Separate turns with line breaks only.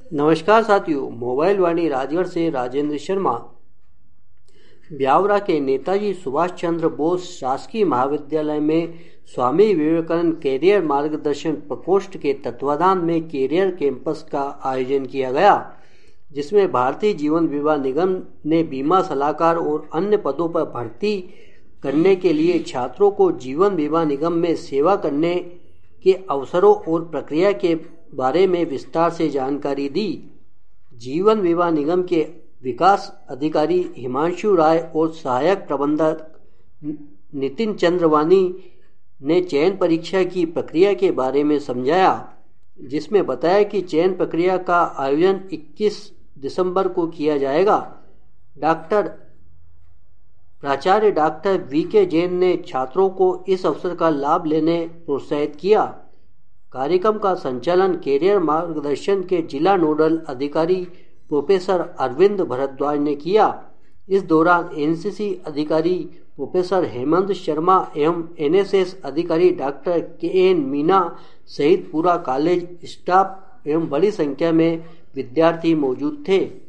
नमस्कार साथियों, मोबाइल वाणी राजगढ़ से राजेंद्र शर्मा। ब्यावरा के नेताजी सुभाष चंद्र बोस शासकीय महाविद्यालय में स्वामी विवेकानंद कैरियर मार्गदर्शन प्रकोष्ठ के तत्वाधान में कैरियर कैंपस का आयोजन किया गया, जिसमें भारतीय जीवन बीमा निगम ने बीमा सलाहकार और अन्य पदों पर भर्ती करने के लिए छात्रों को जीवन बीमा निगम में सेवा करने के अवसरों और प्रक्रिया के बारे में विस्तार से जानकारी दी। जीवन बीमा निगम के विकास अधिकारी हिमांशु राय और सहायक प्रबंधक नितिन चंद्रवानी ने चयन परीक्षा की प्रक्रिया के बारे में समझाया, जिसमें बताया कि चयन प्रक्रिया का आयोजन 21 दिसंबर को किया जाएगा। प्राचार्य डॉक्टर वीके जैन ने छात्रों को इस अवसर का लाभ लेने प्रोत्साहित किया। कार्यक्रम का संचालन कैरियर मार्गदर्शन के जिला नोडल अधिकारी प्रोफेसर अरविंद भारद्वाज ने किया। इस दौरान एनसीसी अधिकारी प्रोफेसर हेमंत शर्मा एवं एनएसएस अधिकारी डॉक्टर केएन मीना सहित पूरा कॉलेज स्टाफ एवं बड़ी संख्या में विद्यार्थी मौजूद थे।